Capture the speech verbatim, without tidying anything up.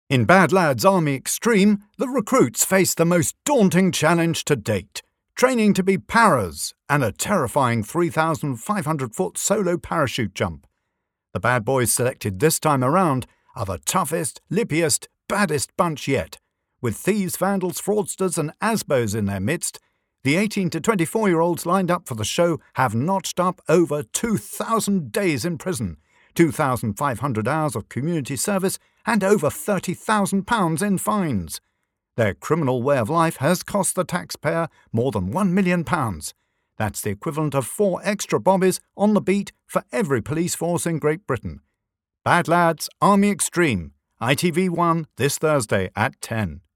In Bad Lads Army Extreme, the recruits face the most daunting challenge to date, training to be paras and a terrifying three thousand five hundred foot solo parachute jump. The bad boys selected this time around are the toughest, lippiest, baddest bunch yet. With thieves, vandals, fraudsters and asbos in their midst, the eighteen to twenty-four-year-olds lined up for the show have notched up over two thousand days in prison, two thousand five hundred hours of community service and over thirty thousand pounds in fines. Their criminal way of life has cost the taxpayer more than one million pounds. That's the equivalent of four extra bobbies on the beat for every police force in Great Britain. Bad Lads Army Extreme, I T V one this Thursday at ten.